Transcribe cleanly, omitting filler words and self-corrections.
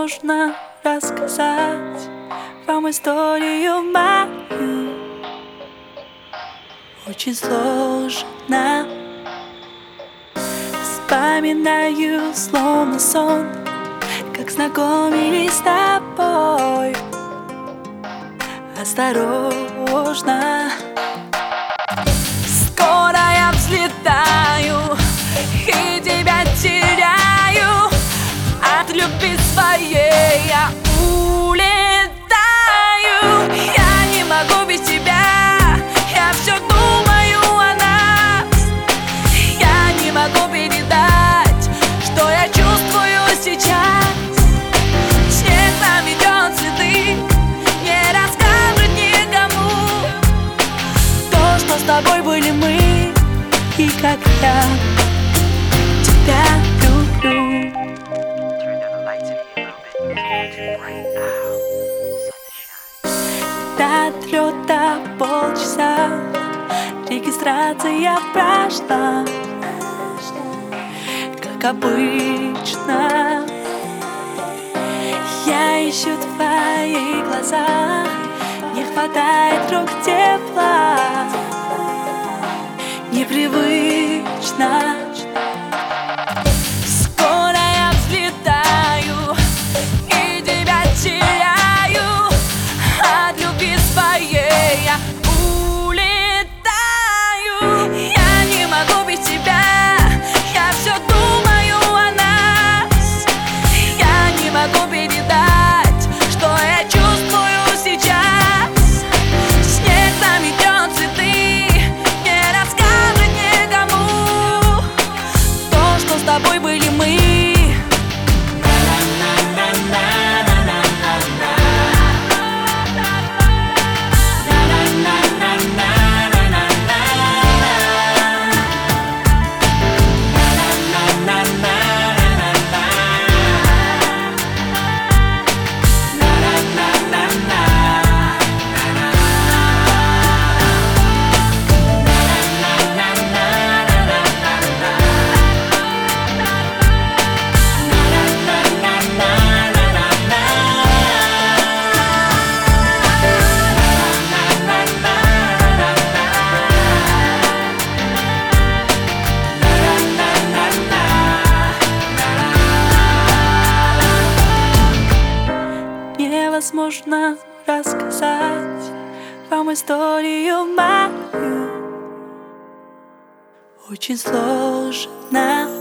невозможно рассказать вам историю мою. Очень сложно. Вспоминаю словно сон, как знакомились с тобой. Осторожно. Скоро я взлетаю и тебя теряю. От любви своей я улетаю. Я не могу без тебя, я все думаю о нас. Я не могу передать, что я чувствую сейчас. Снег наметет цветы, не расскажет никому то, что с тобой были мы, и как я тебя люблю. До отлета полчаса, регистрация прошла, как обычно. Я ищу твои глаза, не хватает рук тепла, непривычно. Скоро я взлетаю и тебя теряю. От любви своей я улетаю. Я не могу без тебя, я все думаю о нас. Я не могу передать, что я чувствую сейчас. Снег наметет цветы, не расскажет никому то, что с тобой были мы. Невозможно рассказать вам историю мою. Очень сложно.